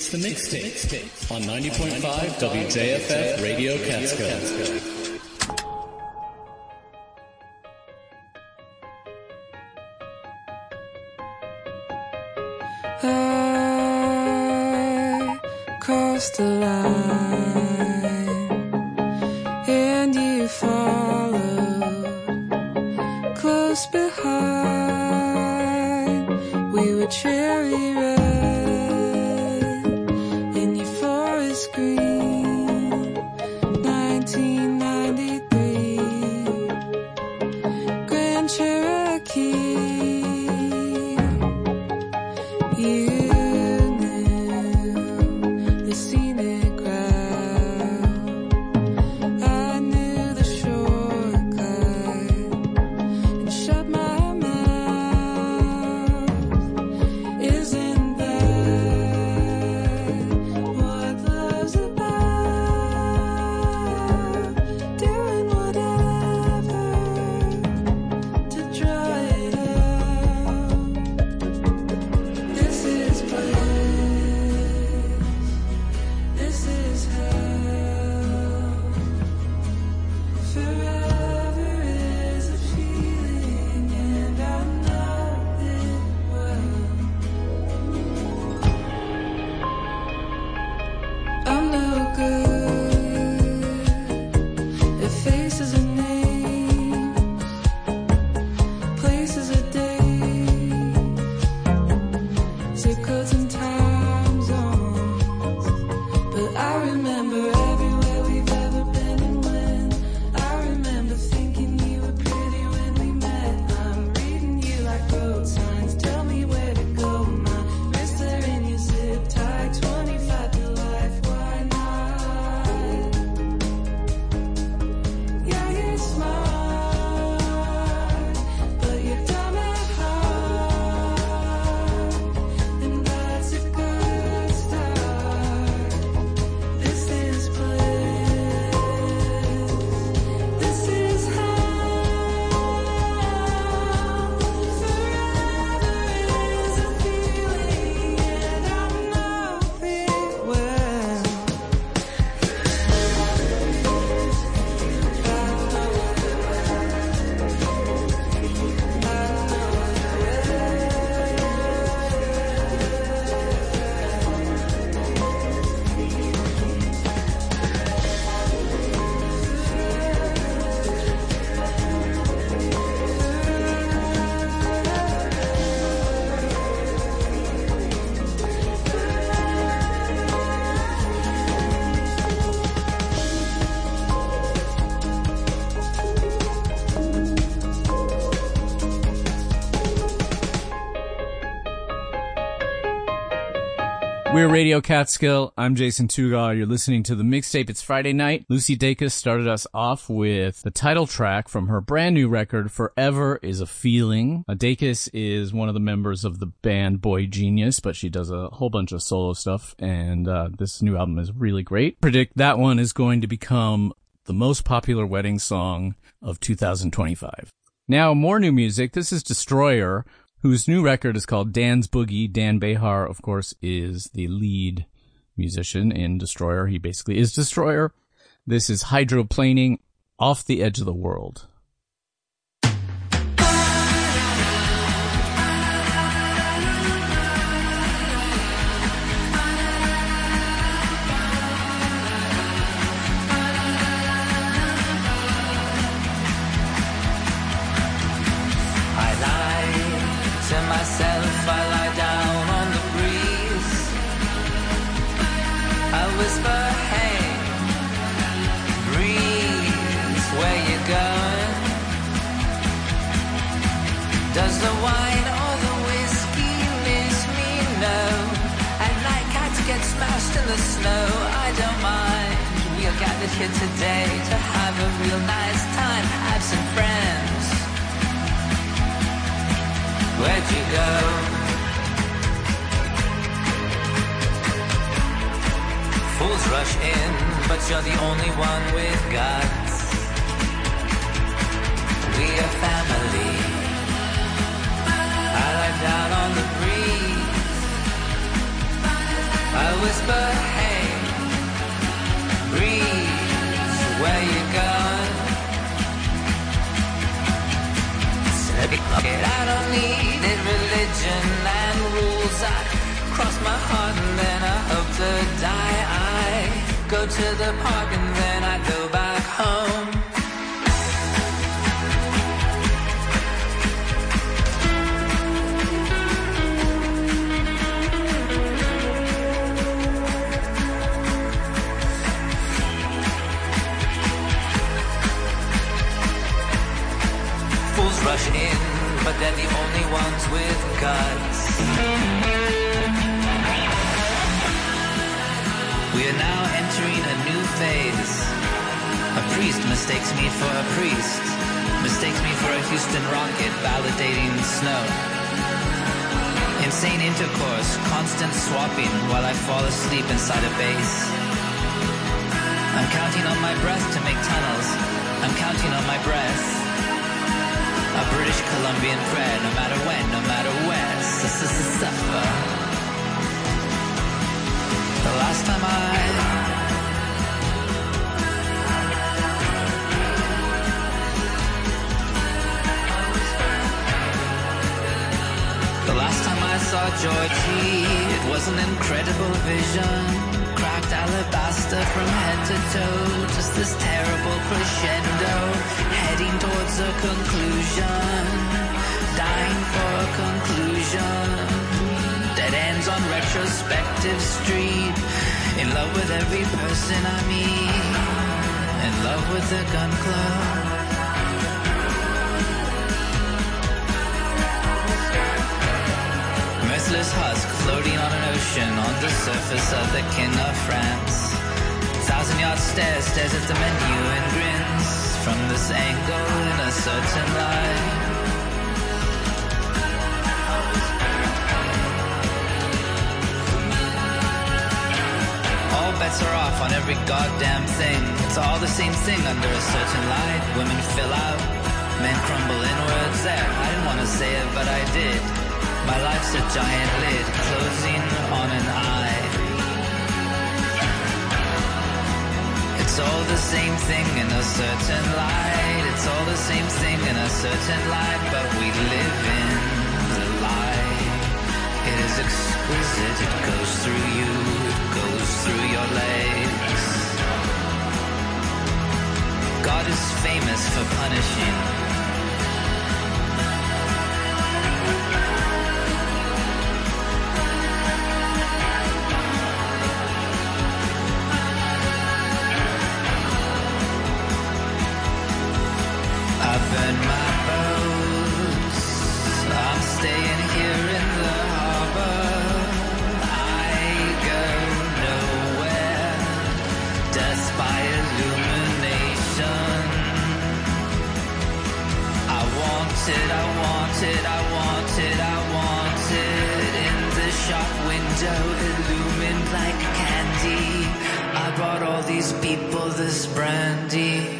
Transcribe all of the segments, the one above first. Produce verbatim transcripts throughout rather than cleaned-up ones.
It's the Mixtape on ninety point five W J F F Radio Catskill. I crossed the line and you followed close behind. We were cherry red in your forest green. Nineteen ninety-three Grand Cherokee. You knew the scenic route, I knew the shortcut, and shut my mouth. Isn't that what love's about? Doing whatever to draw it out. This is bliss, this is hell. Forever is a feeling, and I know it well. I'm no good at faces and names, places and days, zip codes and time zones. But I remember everywhere we've ever been and when. I remember thinking you were pretty when we met. I'm reading you like road signs. Tell me where to go. My wrists are in your zip tie. twenty-five to life. Why not? Yeah, you're smart, but you're dumb at heart, and that's a good start. This is bliss, this is hell. Forever is a feeling, and I know it well. We're Radio Catskill. I'm Jason Tugar. You're listening to the Mixtape. It's Friday night. Lucy Dacus started us off with the title track from her brand new record, Forever is a Feeling. Uh, Dacus is one of the members of the band Boy Genius, but she does a whole bunch of solo stuff, and uh, this new album is really great. Predict that one is going to become the most popular wedding song of two thousand twenty-five. Now, more new music. This is Destroyer, whose new record is called Dan's Boogie. Dan Behar, of course, is the lead musician in Destroyer. He basically is Destroyer. This is Hydroplaning, Off the Edge of the World. I lie to myself, I lie down on the breeze. I whisper, hey, breeze, where you going? Does the wine or the whiskey miss me? No. I'd like cats get smashed in the snow, I don't mind. We are gathered here today to have a real nice time, have some friends. Where'd you go? Fools rush in, but you're the only one with guts. We are family. I lie down on the breeze. I whisper, hey, breeze, where you gone? I don't need it, religion and rules. I cross my heart and then I hope to die. I go to the park and then I go back home. Fools rush in, but they're the only ones with guts. We are now entering a new phase. A priest mistakes me for a priest, mistakes me for a Houston rocket validating snow. Insane intercourse, constant swapping while I fall asleep inside a base. I'm counting on my breath to make tunnels. I'm counting on my breath. A British Columbian prayer, no matter when, no matter where, suffer. The last time I The last time I saw Georgie, it was an incredible vision. Cracked alabaster from head to toe, just this terrible crescendo, heading towards a conclusion, dying for a conclusion. Dead ends on retrospective street, in love with every person I meet, in love with the gun club. Merciless husk floating on an ocean on the surface of the kin of France. Thousand yard stare stares at the menu and grins from this angle in a certain light. All bets are off on every goddamn thing. It's all the same thing under a certain light. Women fill out, men crumble inwards. There, I didn't want to say it, but I did. My life's a giant lid, closing on an eye. It's all the same thing in a certain light. It's all the same thing in a certain light, but we live in the light. It is exquisite, it goes through you, it goes through your legs. God is famous for punishing. I burn my boats, I'm staying here in the harbor. I go nowhere, death by illumination. I want it, I want it, I want it, I want it. In the shop window, illumined like candy, I brought all these people this brandy.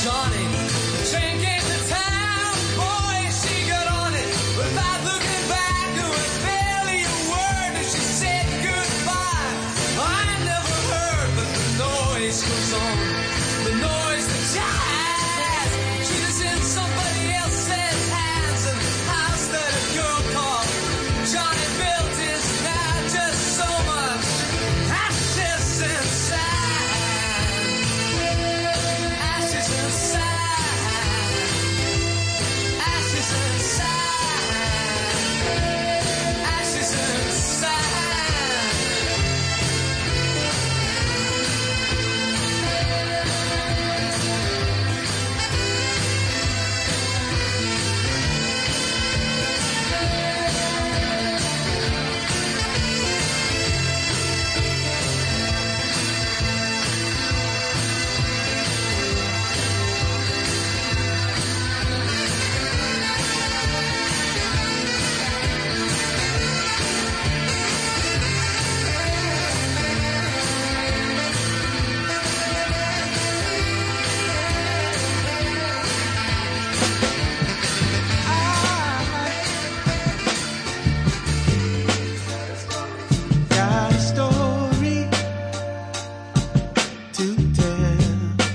Johnny. The train came to town, boy, she got on it. Without looking back, it was barely a word as she said goodbye. I never heard, but the noise goes on. The noise, the jazz. She was in somebody else's hands, and the house that a girl called Johnny built is now just so much ashes and sand. Ashes and sand. Ashes and sand. Ashes and sand. Got a story to tell,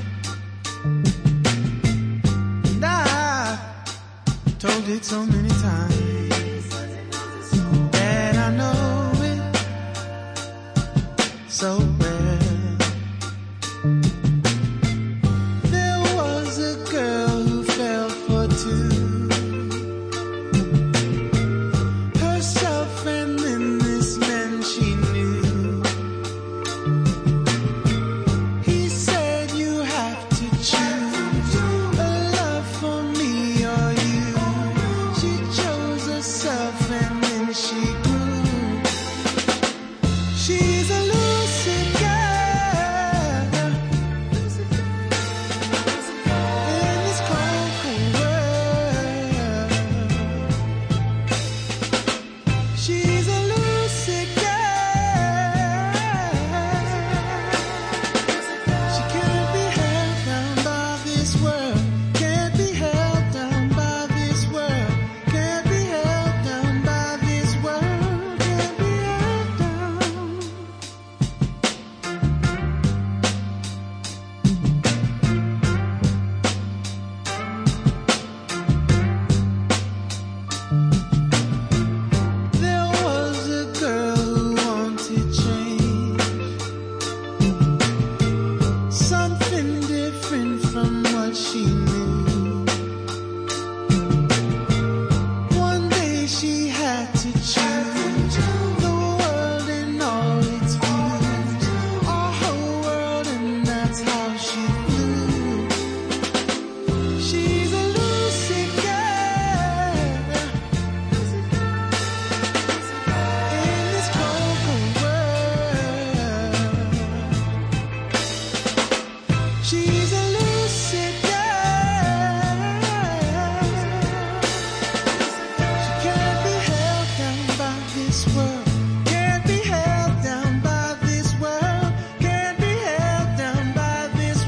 and I've told it so many times that I know it so well. There was a girl who fell for two, herself and then this man she knew. He said you have to choose a love for me or you. She chose herself and then she grew. She's a lucid girl in this cold, cold world. She's a lucid girl. She can't be held down by this world. Can't be held down by this world. Can't be held down by this world. Can't be held down. There was a girl who wanted change, something different from what she knew. One day she had to choose the world and all its views, our whole world, and that's how she flew. She's a lucid girl in this cold, cold world. She's a lucid girl. She can't be held down by this world. Can't be held down by this world. Can't be held down by this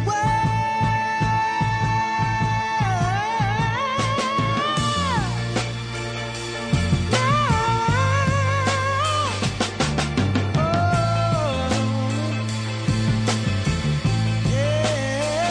world.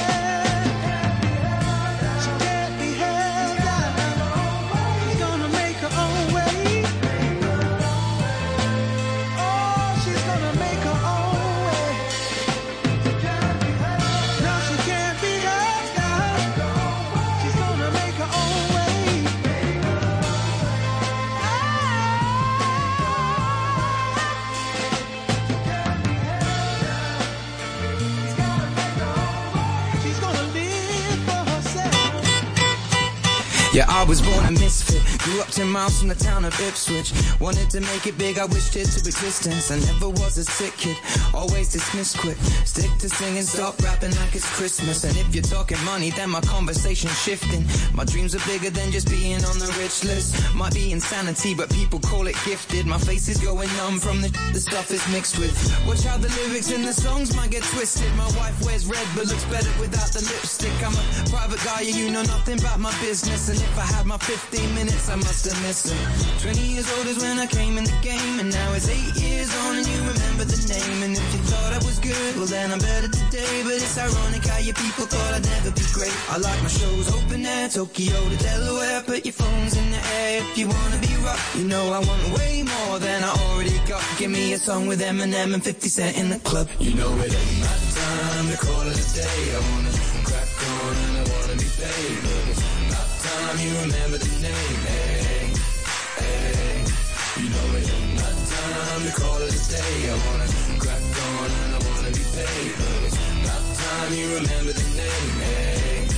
Yeah, I was born a misfit, grew up ten miles from the town of Ipswich. Wanted to make it big, I wished it to existence. I never was a sick kid, always dismissed quick. Stick to singing, stop rapping like it's Christmas. And if you're talking money, then my conversation's shifting. My dreams are bigger than just being on the rich list. Might be insanity, but people call it gifted. My face is going numb from the the stuff it's mixed with. Watch how the lyrics in the songs might get twisted. My wife wears red but looks better without the lipstick. I'm a private guy, and you know nothing about my business. And if I had my fifteen minutes, I must have missed it. twenty years old is when I came in the game, and now it's eight years on and you remember the name. And if you thought I was good, well then I'm better today. But it's ironic how your people thought I'd never be great. I like my shows open air, Tokyo to Delaware. Put your phones in the air if you wanna be rock. You know I want way more than I already got. Give me a song with Eminem and fifty Cent in the club. You know it ain't my time to call it a day. I wanna crack on and I wanna be paid. But it's about time you remember the name. Hey, hey. You know it ain't my time to call it a day. I wanna crack on and I wanna be paid. But it's about time you remember the name. Hey,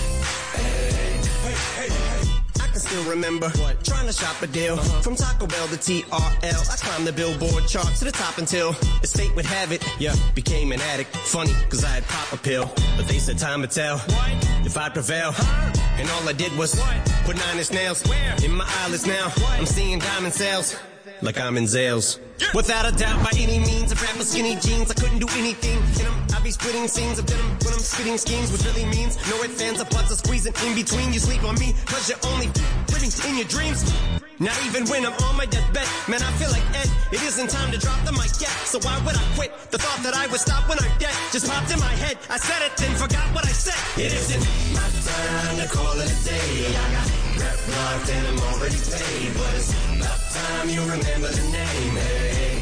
hey, hey, hey, hey. I can still remember what? Trying to shop a deal uh-huh. From Taco Bell to T R L. I climbed the Billboard chart to the top until, as fate would have it, yeah, became an addict. Funny, cause I had pop a pill, but they said time would tell what? If I'd prevail. Huh? And all I did was what? Put nine inch nails where? In my eyelids now. What? I'm seeing diamond sales like I'm in Zales. Yeah. Without a doubt, by any means, I wrapped my skinny jeans. I couldn't do anything in them. I be splitting scenes of denim when I'm spitting schemes, which really means no ifs, fans, or butts, or squeezing in between. You sleep on me, cause you're only living in your dreams. Not even when I'm on my deathbed. Man, I feel like Ed. It isn't time to drop the mic yet. So why would I quit? The thought that I would stop when I'm dead just popped in my head. I said it, then forgot what I said. It isn't my time to call it a day. I got rep locked and I'm already paid. But it's about time you remember the name. Hey,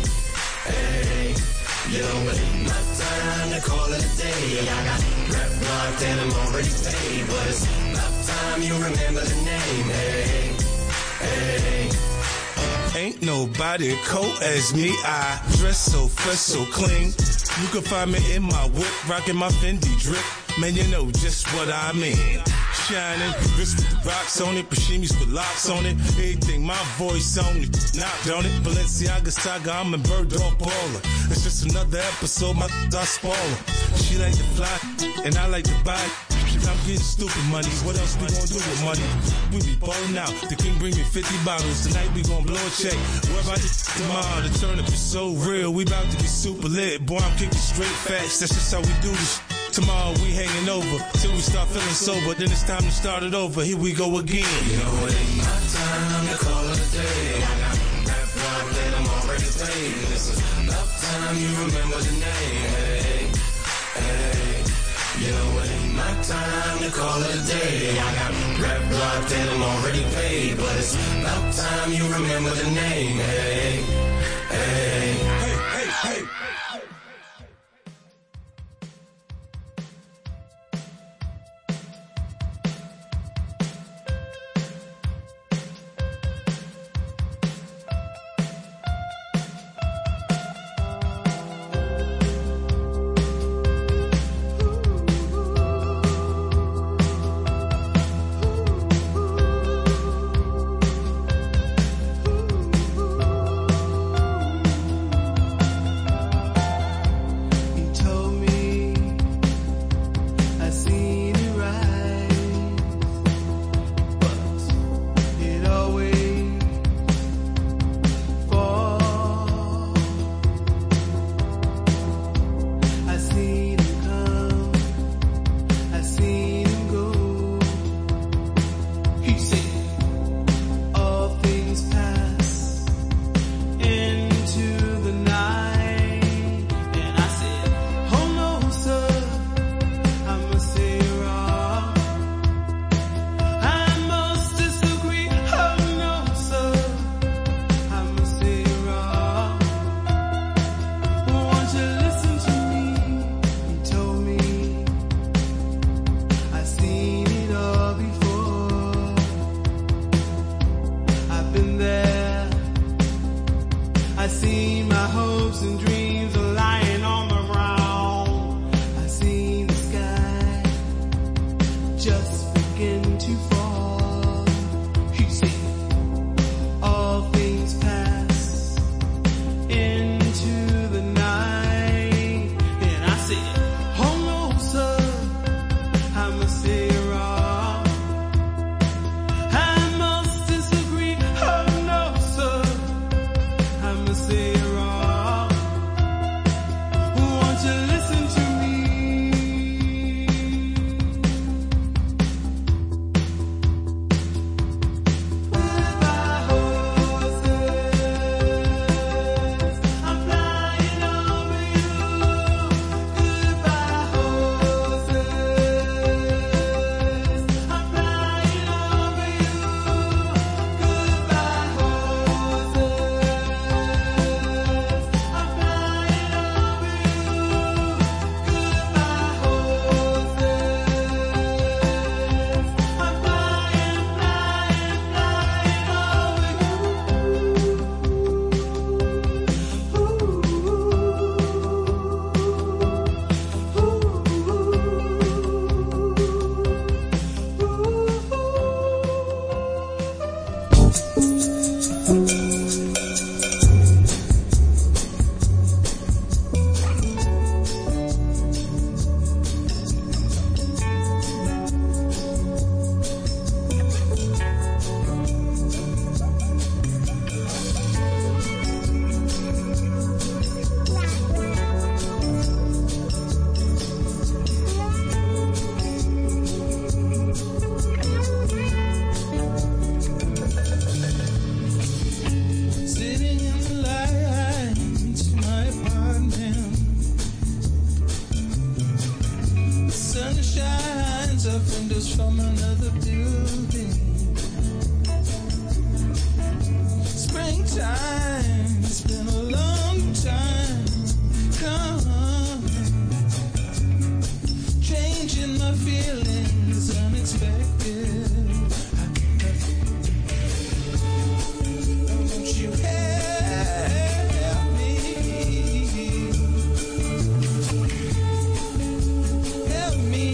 hey. You know it ain't my time to call it a day. I got rep locked and I'm already paid. But it's about time you remember the name. Hey, hey. Ain't nobody cold as me. I dress so fresh, so clean. You can find me in my whip, rocking my Fendi drip. Man, you know just what I mean. Shining, wrist with the rocks on it, Pashimis with locks on it. Everything, my voice on it, knocked on it. Balenciaga saga, I'm a bird dog baller. It's just another episode, my I spoiler. She like to fly, and I like to buy. I'm getting stupid money. What else we gon' do with money? We be ballin' out. The king bring me fifty bottles. Tonight we gon' blow a check. What about this tomorrow? The turn up is so real. We bout to be super lit. Boy, I'm kicking straight facts. That's just how we do this. Tomorrow we hanging over till we start feeling sober. Then it's time to start it over. Here we go again. You know it ain't my time to call it a day. I got rap locked and I'm already paid. This is about time you remember the name. Hey, hey. You know it ain't my time to call it a day. I got rap locked and I'm already paid. But it's about time you remember the name. Hey, hey, hey, hey, hey. Just begin to fall. signs of windows from another building. Springtime, it's been a long time coming. Changing my feelings unexpected. Won't you help me? Help me.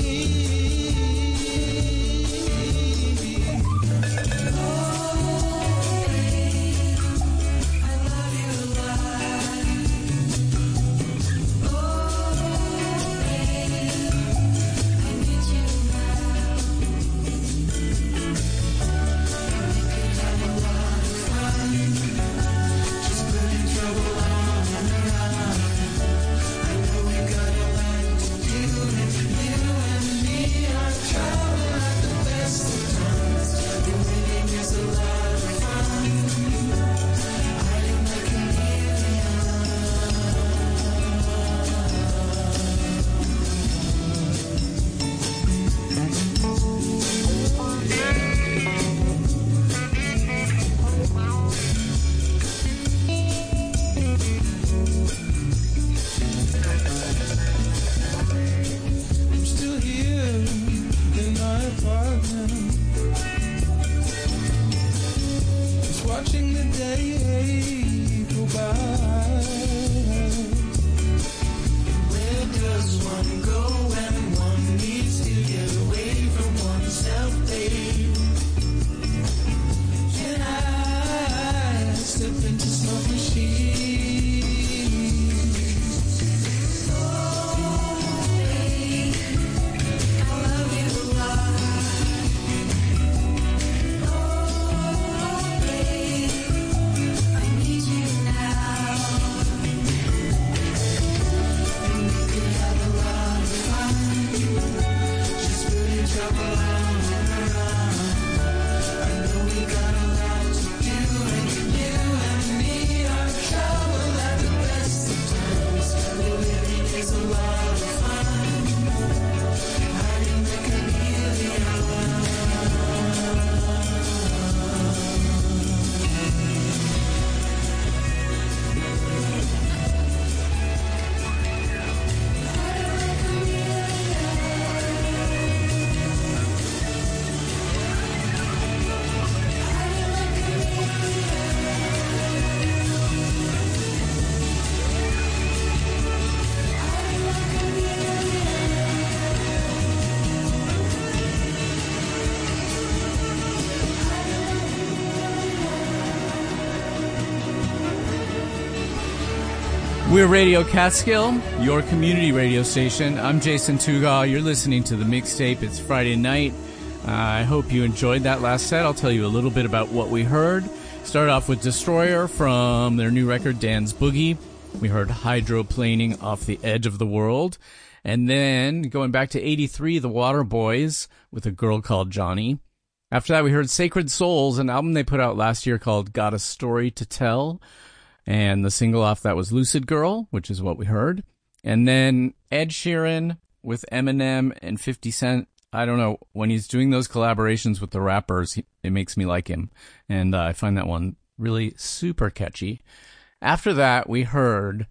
We're Radio Catskill, your community radio station. I'm Jason Tugal. You're listening to the mixtape. It's Friday night. Uh, I hope you enjoyed that last set. I'll tell you a little bit about what we heard. Started off with Destroyer from their new record, Dan's Boogie. We heard Hydroplaning Off the Edge of the World. And then, going back to eighty-three, The Waterboys with A Girl Called Johnny. After that, we heard Sacred Souls, an album they put out last year called Got a Story to Tell. And the single off that was Lucid Girl, which is what we heard. And then Ed Sheeran with Eminem and fifty Cent. I don't know, when he's doing those collaborations with the rappers, he, it makes me like him. And uh, I find that one really super catchy. After that, we heard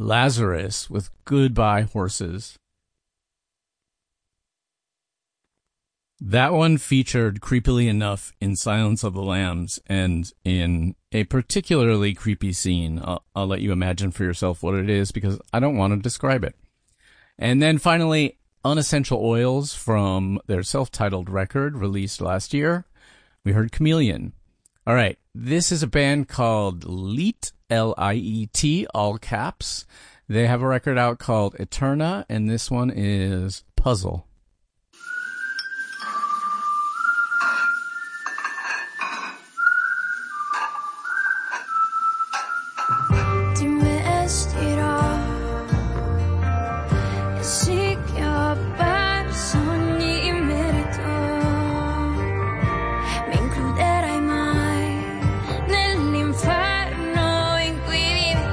Lazarus with Goodbye Horses. That one featured, creepily enough, in Silence of the Lambs and in a particularly creepy scene. I'll, I'll let you imagine for yourself what it is because I don't want to describe it. And then finally, Unessential Oils from their self-titled record released last year. We heard Chameleon. All right, this is a band called Liet, L I E T, all caps. They have a record out called Eterna, and this one is Puzzle.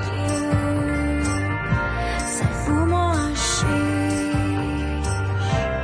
Fumo hashish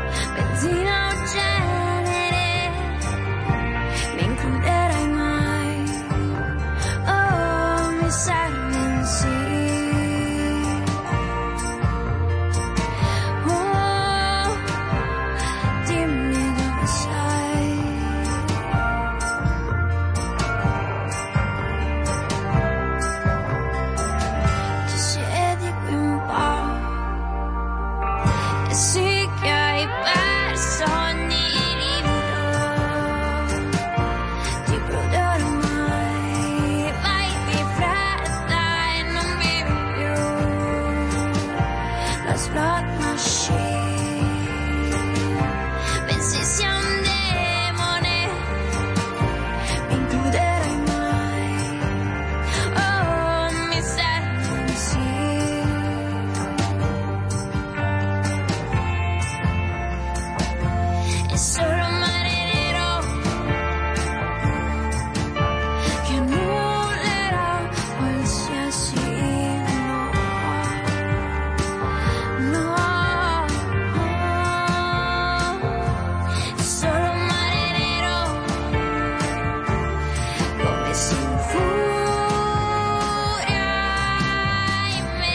è solo marinero che annullerà qualsiasi no, no, è solo marinero come si infuria in me.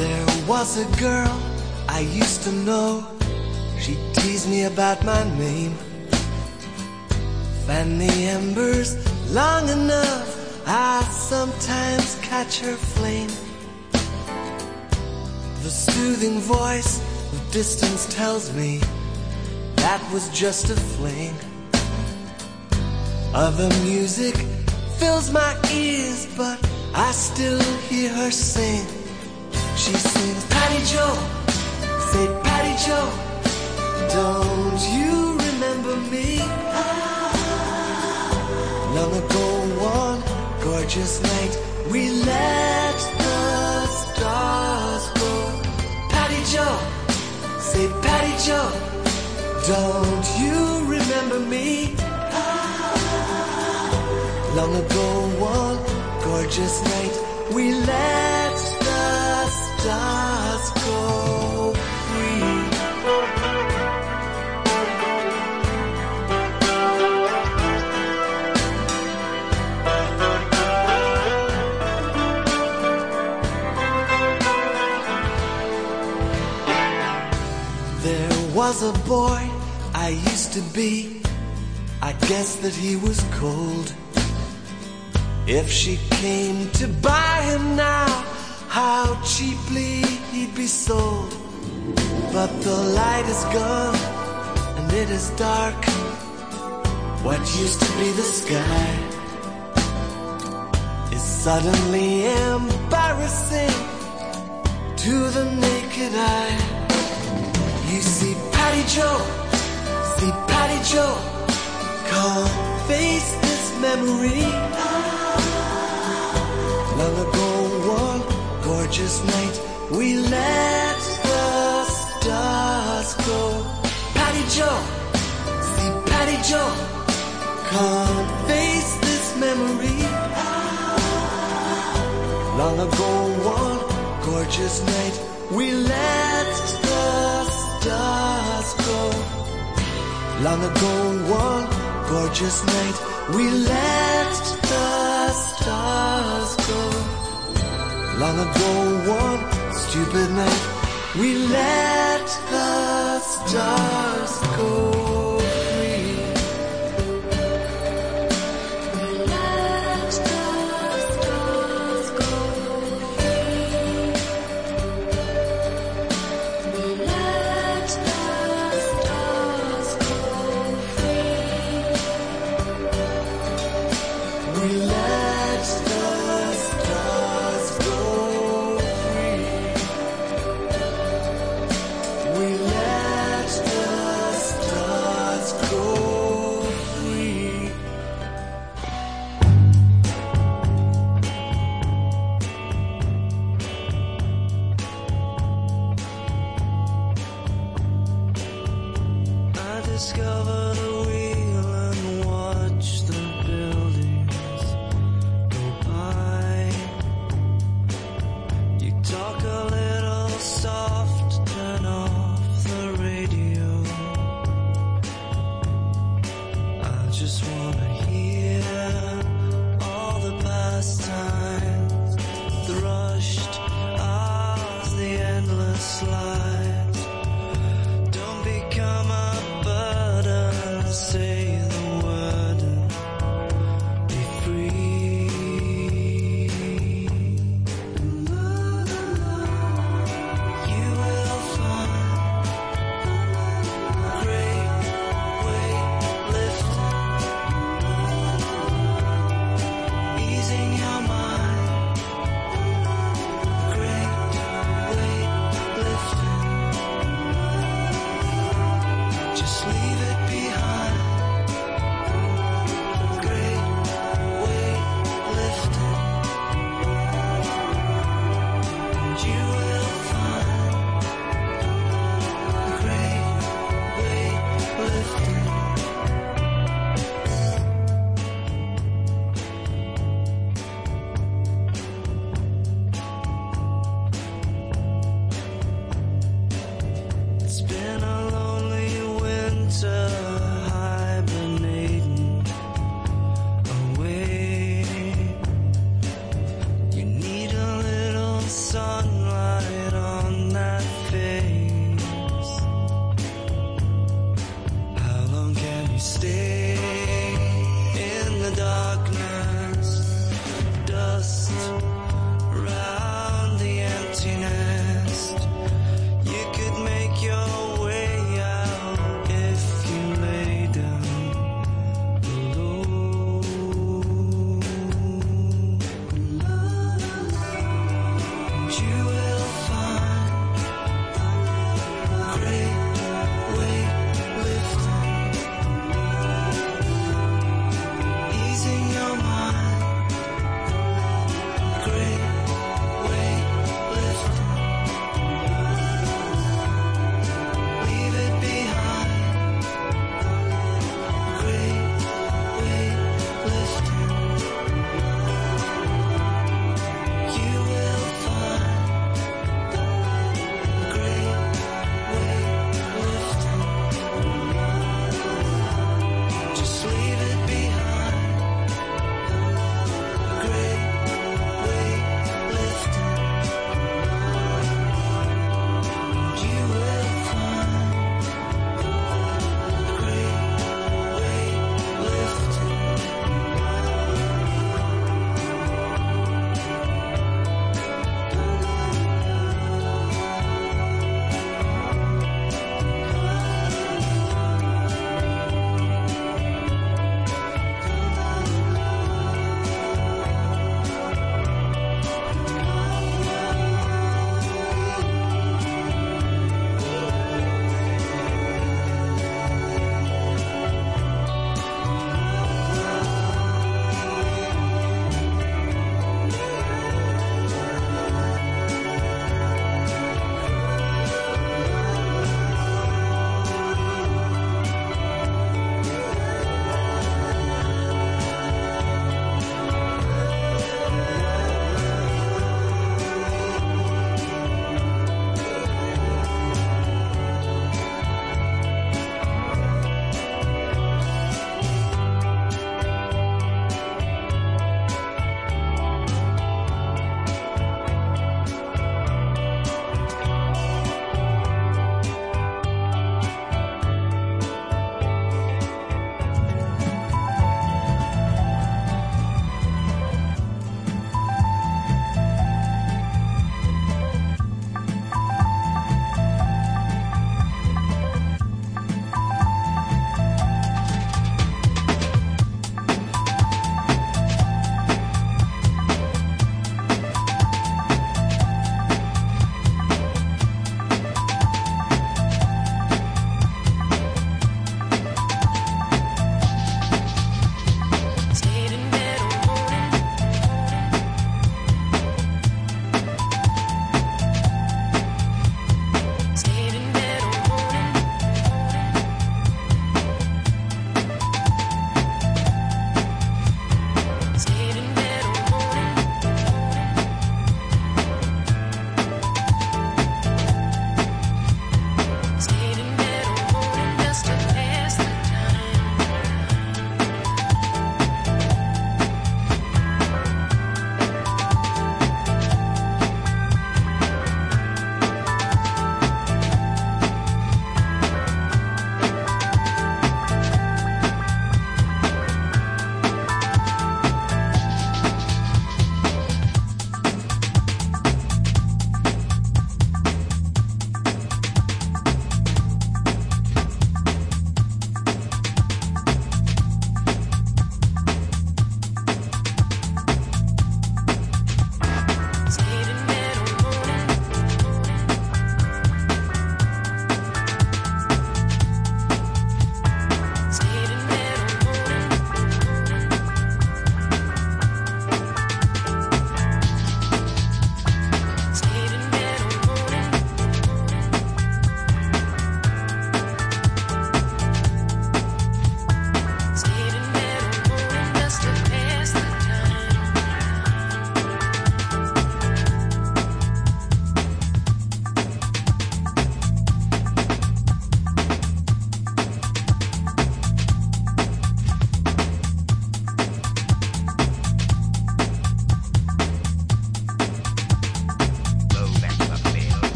There was a girl I used to know. She teased me about my name. Fan the embers long enough, I sometimes catch her flame. The soothing voice of distance tells me that was just a fling. Other music fills my ears, but I still hear her sing. She sings, Patty Joe, say Patty Joe, don't you remember me? Long ago one gorgeous night, we let the stars go. Patty Joe, say Patty Joe, don't you remember me? Long ago one gorgeous night, we let the stars go free. There was a boy I used to be. I guess that he was cold. If she came to buy him now, how cheaply he'd be sold. But the light is gone and it is dark. What used to be the sky is suddenly embarrassing to the naked eye. You see Patty Joe, see Patty Joe, come face this memory. Long ago one gorgeous night, we let the stars go. Patty Joe, see Patty Joe, come face this memory. Long ago one gorgeous night, we let the stars go. Long ago one gorgeous night, we let the stars go. Long ago one stupid night, we let the stars go free. We let the stars go free. We let the stars go free. We let the stars go free. We let the stars go free. I discover the wheel and watch the buildings go by. You talk a little soft, turn off the radio. I just wanna hear all the past times, the rushed hours, the endless lives. Don't become a burden, say the word and be free. You will find great weight lifting, easing your mind. Great weight lifting.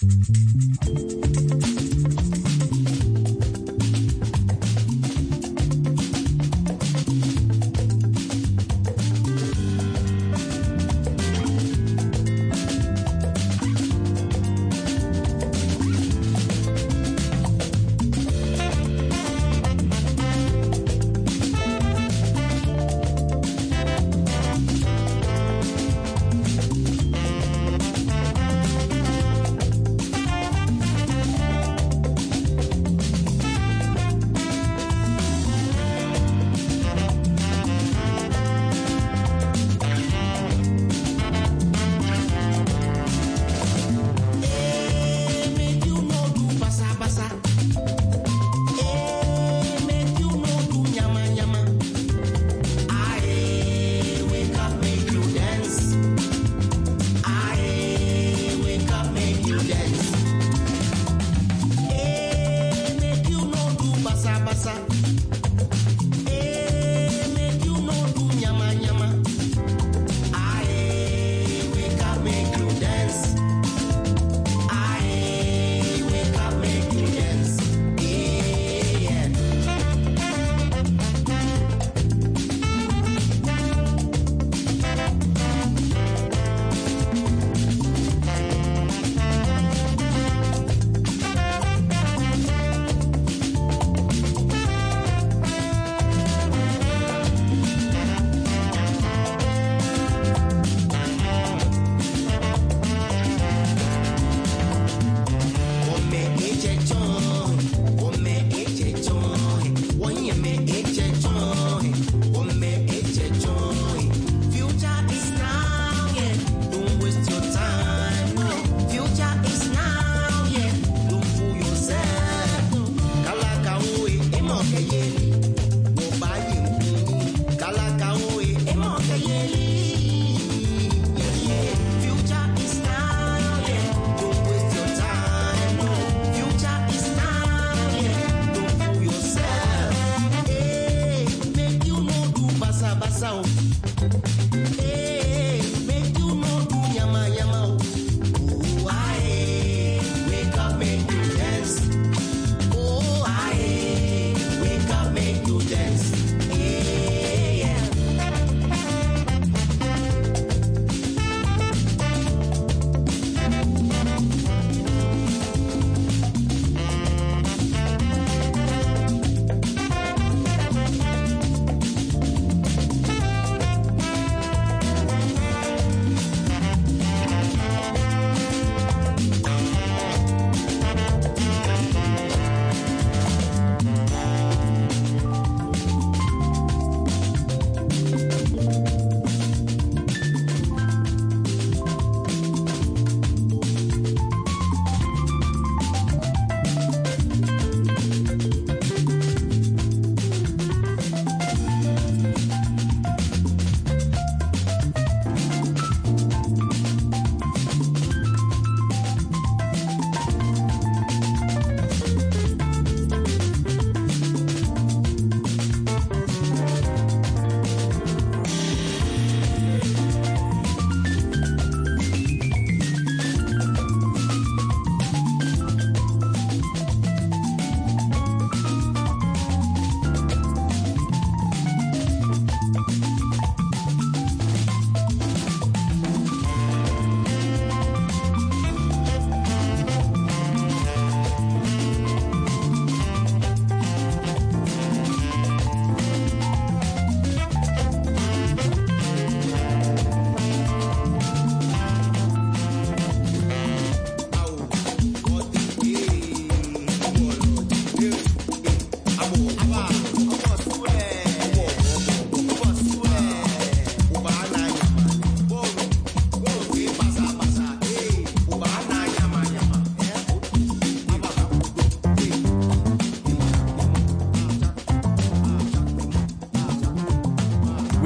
Thank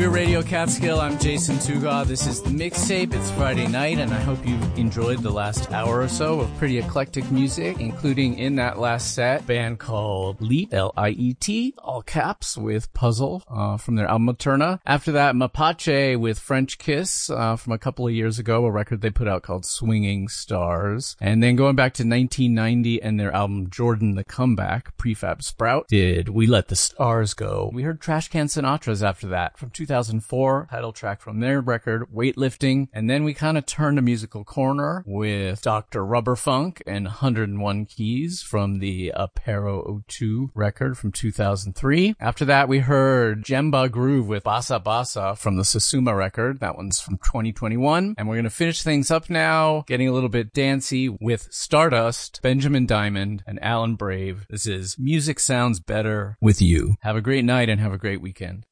We're Radio Catskill. I'm Jason Tuga. This is the mixtape. It's Friday night, and I hope you enjoyed the last hour or so of pretty eclectic music, including in that last set, a band called Liet, L I E T, all caps, with Puzzle uh, from their album Eterna. After that, Mapache with French Kiss uh, from a couple of years ago, a record they put out called Swinging Stars. And then going back to nineteen ninety and their album Jordan the Comeback, Prefab Sprout did We Let the Stars Go. We heard Trash Can Sinatras after that from two thousand four, title track from their record, Weightlifting. And then we kind of turned a musical corner with Doctor Rubber Funk and one hundred and one Keys from the Apero oh two record from two thousand three. After that, we heard Jemba Groove with Basa Basa from the Sasuma record. That one's from twenty twenty-one. And we're going to finish things up now, getting a little bit dancey with Stardust, Benjamin Diamond, and Alan Brave. This is Music Sounds Better with You. Have a great night and have a great weekend.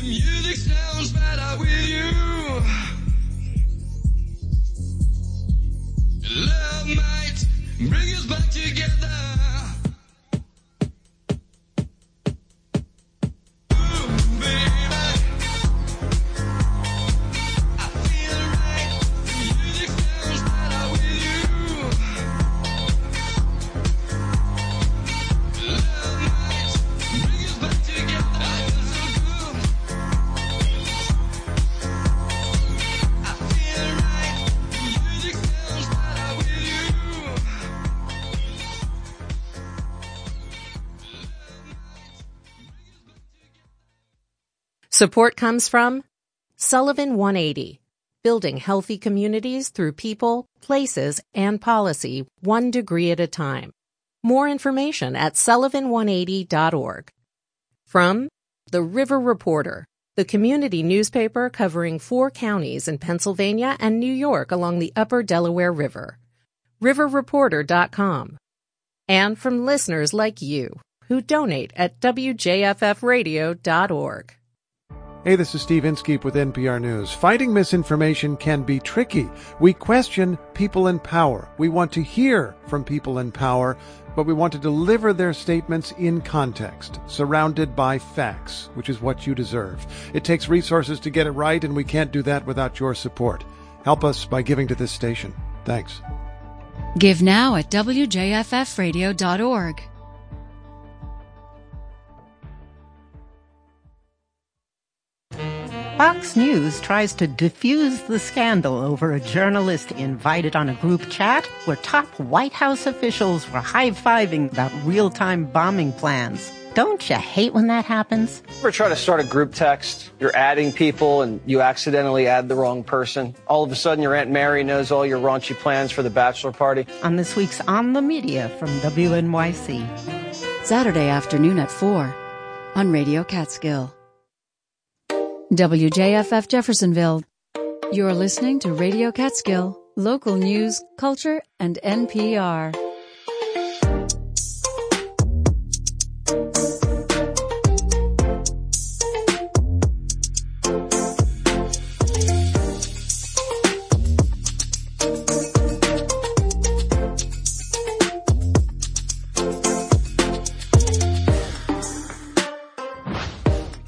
The music sounds better with you. Love might bring us back together. Support comes from Sullivan one eighty, building healthy communities through people, places, and policy, one degree at a time. More information at sullivan one eighty dot org. From The River Reporter, the community newspaper covering four counties in Pennsylvania and New York along the upper Delaware River. river reporter dot com. And from listeners like you, who donate at w j f f radio dot org. Hey, this is Steve Inskeep with N P R News. Fighting misinformation can be tricky. We question people in power. We want to hear from people in power, but we want to deliver their statements in context, surrounded by facts, which is what you deserve. It takes resources to get it right, and we can't do that without your support. Help us by giving to this station. Thanks. Give now at w j f f radio dot org. Fox News tries to diffuse the scandal over a journalist invited on a group chat where top White House officials were high-fiving about real-time bombing plans. Don't you hate when that happens? Ever try to start a group text? You're adding people and you accidentally add the wrong person. All of a sudden your Aunt Mary knows all your raunchy plans for the bachelor party. On this week's On the Media from W N Y C. Saturday afternoon at four on Radio Catskill. W J F F Jeffersonville. You're listening to Radio Catskill, local news, culture, and N P R.